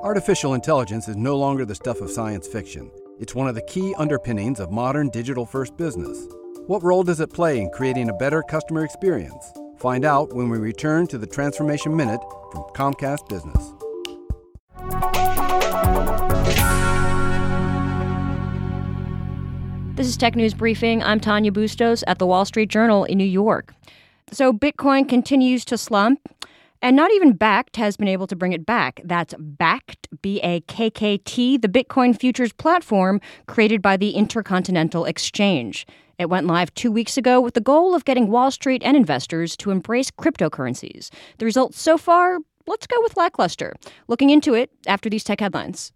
Artificial intelligence is no longer the stuff of science fiction. It's one of the key underpinnings of modern digital-first business. What role does it play in creating a better customer experience? Find out when we return to the Transformation Minute from Comcast Business. This is Tech News Briefing. I'm Tanya Bustos at the Wall Street Journal in New York. So Bitcoin continues to slump, and not even Bakkt has been able to bring it back. That's Bakkt, B-A-K-K-T, the Bitcoin futures platform created by the Intercontinental Exchange. It went live 2 weeks ago with the goal of getting Wall Street and investors to embrace cryptocurrencies. The results so far, let's go with lackluster. Looking into it after these tech headlines.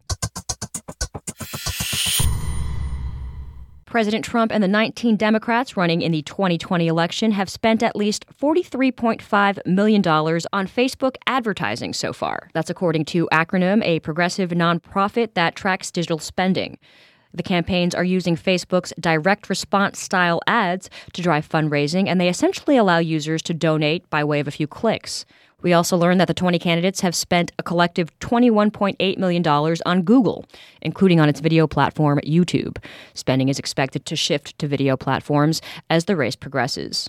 President Trump and the 19 Democrats running in the 2020 election have spent at least $43.5 million on Facebook advertising so far. That's according to Acronym, a progressive nonprofit that tracks digital spending. The campaigns are using Facebook's direct response style ads to drive fundraising, and they essentially allow users to donate by way of a few clicks. We also learned that the 20 candidates have spent a collective $21.8 million on Google, including on its video platform, YouTube. Spending is expected to shift to video platforms as the race progresses.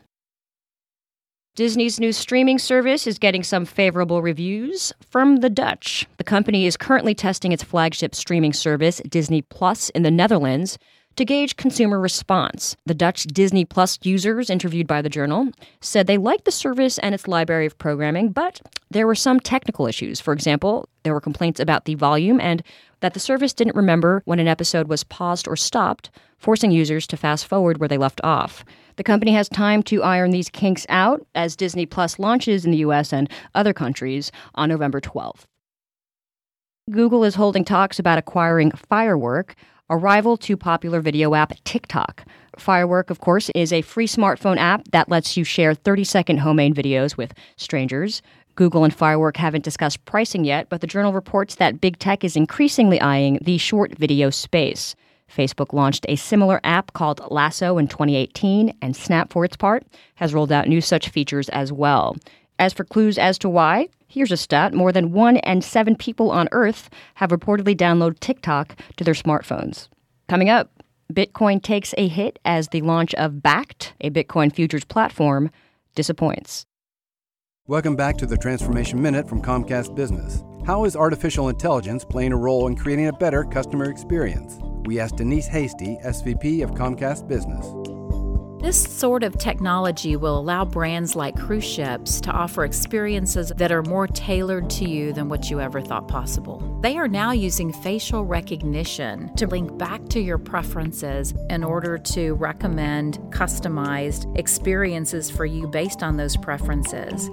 Disney's new streaming service is getting some favorable reviews from the Dutch. The company is currently testing its flagship streaming service, Disney Plus, in the Netherlands, to gauge consumer response. The Dutch Disney Plus users interviewed by the Journal said they liked the service and its library of programming, but there were some technical issues. For example, there were complaints about the volume and that the service didn't remember when an episode was paused or stopped, forcing users to fast forward where they left off. The company has time to iron these kinks out as Disney Plus launches in the U.S. and other countries on November 12th. Google is holding talks about acquiring Firework, a rival to popular video app TikTok. Firework, of course, is a free smartphone app that lets you share 30-second homemade videos with strangers. Google and Firework haven't discussed pricing yet, but the Journal reports that big tech is increasingly eyeing the short video space. Facebook launched a similar app called Lasso in 2018, and Snap, for its part, has rolled out new such features as well. As for clues as to why, here's a stat. More than 1 in 7 people on Earth have reportedly downloaded TikTok to their smartphones. Coming up, Bitcoin takes a hit as the launch of Bakkt, a Bitcoin futures platform, disappoints. Welcome back to the Transformation Minute from Comcast Business. How is artificial intelligence playing a role in creating a better customer experience? We asked Denise Hasty, SVP of Comcast Business. This sort of technology will allow brands like cruise ships to offer experiences that are more tailored to you than what you ever thought possible. They are now using facial recognition to link back to your preferences in order to recommend customized experiences for you based on those preferences.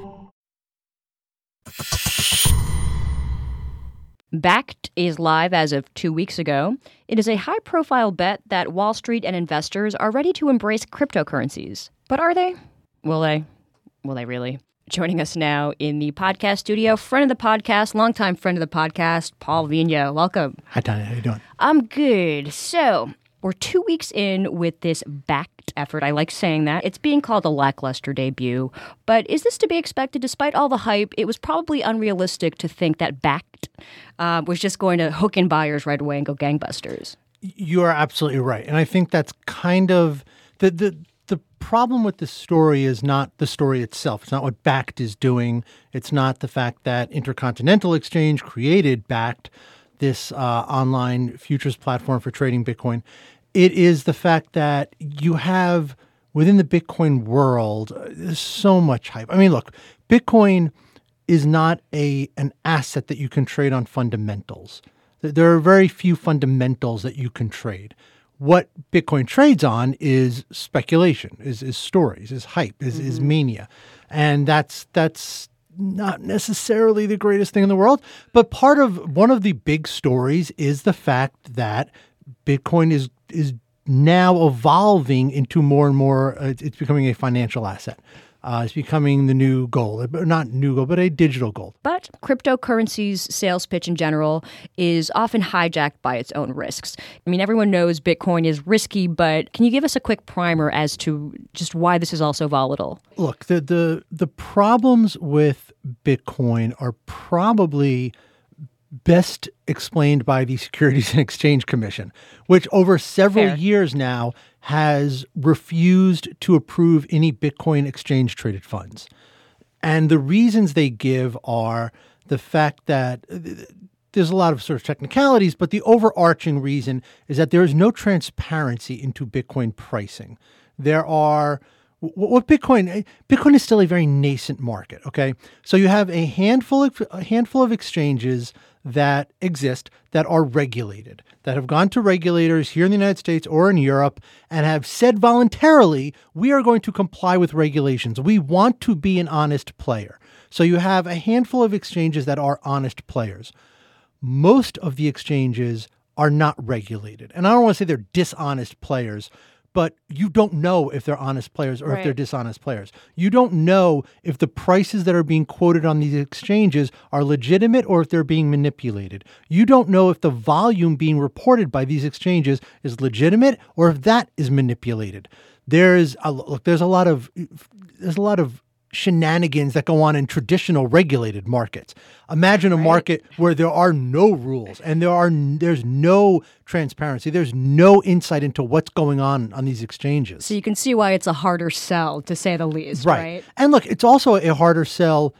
Bakkt is live as of 2 weeks ago. It is a high-profile bet that Wall Street and investors are ready to embrace cryptocurrencies. But are they? Will they? Will they really? Joining us now in the podcast studio, friend of the podcast, longtime friend of the podcast, Paul Vigneault. Welcome. Hi, Tanya. How you doing? I'm good. So, we're 2 weeks in with this Bakkt effort. I like saying that. It's being called a lackluster debut. But is this to be expected? Despite all the hype, it was probably unrealistic to think that Bakkt was just going to hook in buyers right away and go gangbusters. You are absolutely right. And I think that's kind of the problem with this story is not the story itself. It's not what Bakkt is doing. It's not the fact that Intercontinental Exchange created Bakkt, this online futures platform for trading Bitcoin. It is the fact that you have within the Bitcoin world, there's so much hype. I mean, look, Bitcoin is not an asset that you can trade on fundamentals. There are very few fundamentals that you can trade. What Bitcoin trades on is speculation, is stories, is hype, is mania. And that's not necessarily the greatest thing in the world. But one of the big stories is the fact that Bitcoin is now evolving into more and more, it's becoming a financial asset. It's becoming the new gold, not new gold, but a digital gold. But cryptocurrency's sales pitch in general is often hijacked by its own risks. I mean, everyone knows Bitcoin is risky, but can you give us a quick primer as to just why this is also volatile? Look, the problems with Bitcoin are probably best explained by the Securities and Exchange Commission, which over several years now has refused to approve any Bitcoin exchange-traded funds. And the reasons they give are the fact that there's a lot of sort of technicalities, but the overarching reason is that there is no transparency into Bitcoin pricing. There are what Bitcoin is still a very nascent market. Okay, so you have a handful of exchanges that exist that are regulated, that have gone to regulators here in the United States or in Europe and have said voluntarily, we are going to comply with regulations. We want to be an honest player. So you have a handful of exchanges that are honest players. Most of the exchanges are not regulated. And I don't want to say they're dishonest players, but you don't know if they're honest players or if they're dishonest players. You don't know if the prices that are being quoted on these exchanges are legitimate or if they're being manipulated. You don't know if the volume being reported by these exchanges is legitimate or if that is manipulated. There's a lot of shenanigans that go on in traditional regulated markets. Imagine a market where there are no rules and there's no transparency. There's no insight into what's going on these exchanges. So you can see why it's a harder sell, to say the least, right? And look, it's also a harder sell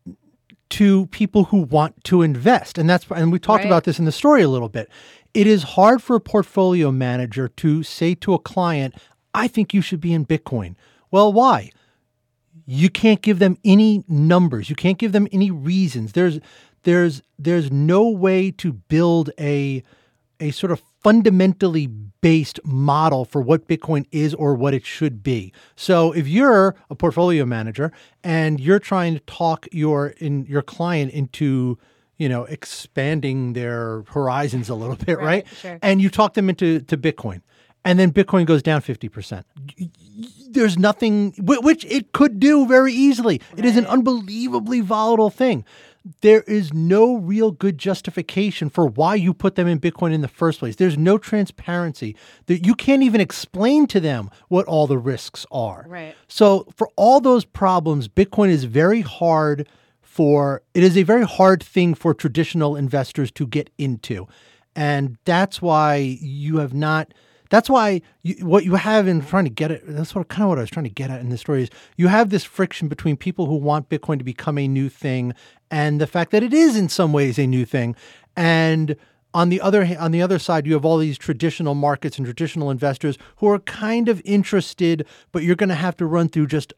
to people who want to invest. And we talked about this in the story a little bit. It is hard for a portfolio manager to say to a client, I think you should be in Bitcoin. Well, why? You can't give them any numbers. You can't give them any reasons. There's no way to build a sort of fundamentally based model for what Bitcoin is or what it should be. So if you're a portfolio manager and you're trying to talk your client into, expanding their horizons a little bit, right? Sure. And you talk them into Bitcoin, and then Bitcoin goes down 50%. There's nothing, which it could do very easily. It is an unbelievably volatile thing. There is no real good justification for why you put them in Bitcoin in the first place. There's no transparency. You can't even explain to them what all the risks are. Right. So for all those problems, Bitcoin is very hard it is a very hard thing for traditional investors to get into. And that's why what you have in trying to get it, that's kind of what I was trying to get at in this story is you have this friction between people who want Bitcoin to become a new thing and the fact that it is in some ways a new thing. And on the other side, you have all these traditional markets and traditional investors who are kind of interested, but you're going to have to run through just,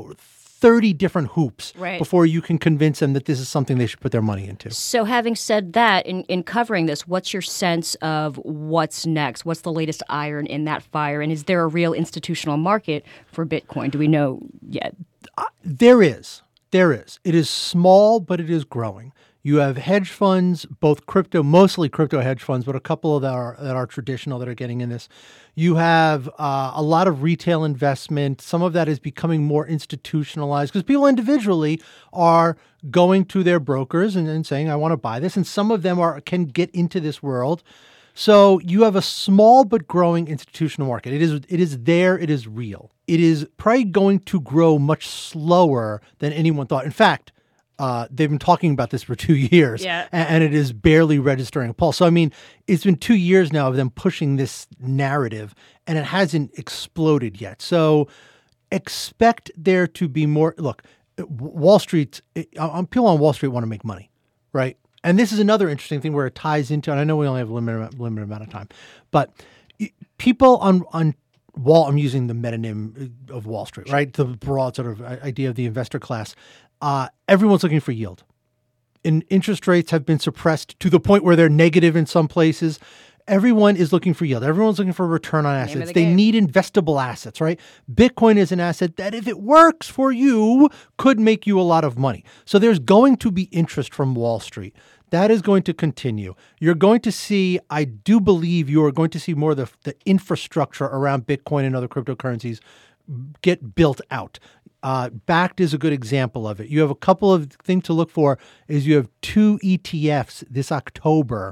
30 different hoops before you can convince them that this is something they should put their money into. So having said that, in covering this, what's your sense of what's next? What's the latest iron in that fire? And is there a real institutional market for Bitcoin? Do we know yet? There is. It is small, but it is growing. You have hedge funds, mostly crypto hedge funds, but a couple that are traditional that are getting in this. You have a lot of retail investment. Some of that is becoming more institutionalized because people individually are going to their brokers and saying, I want to buy this. And some of them can get into this world. So you have a small but growing institutional market. It is there. It is real. It is probably going to grow much slower than anyone thought. In fact, they've been talking about this for 2 years, and it is barely registering a pulse. So, I mean, it's been 2 years now of them pushing this narrative, and it hasn't exploded yet. So expect there to be more. Look, Wall Street, people on Wall Street want to make money, right? And this is another interesting thing where it ties into, and I know we only have a limited amount of time, but people on Wall, I'm using the metonym of Wall Street, right? The broad sort of idea of the investor class. Everyone's looking for yield. And interest rates have been suppressed to the point where they're negative in some places. Everyone is looking for yield. Everyone's looking for return on assets. They need investable assets, right? Bitcoin is an asset that, if it works for you, could make you a lot of money. So there's going to be interest from Wall Street. That is going to continue. You're going to see, I do believe you are going to see more of the infrastructure around Bitcoin and other cryptocurrencies get built out. Bakkt is a good example of it. You have a couple of things to look for. You have 2 ETFs this October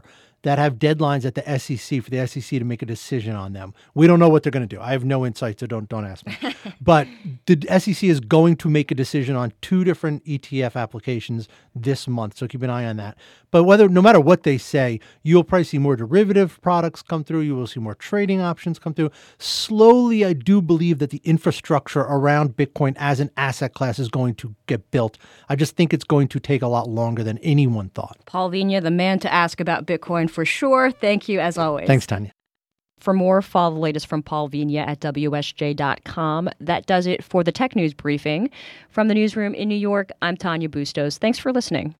that have deadlines at the SEC for the SEC to make a decision on them. We don't know what they're going to do. I have no insight, so don't ask me. But the SEC is going to make a decision on 2 different ETF applications this month, so keep an eye on that. But no matter what they say, you'll probably see more derivative products come through. You will see more trading options come through. Slowly, I do believe that the infrastructure around Bitcoin as an asset class is going to get built. I just think it's going to take a lot longer than anyone thought. Paul Vigna, the man to ask about Bitcoin for sure. Thank you as always. Thanks, Tanya. For more, follow the latest from Paul Vigna at WSJ.com. That does it for the Tech News Briefing. From the newsroom in New York, I'm Tanya Bustos. Thanks for listening.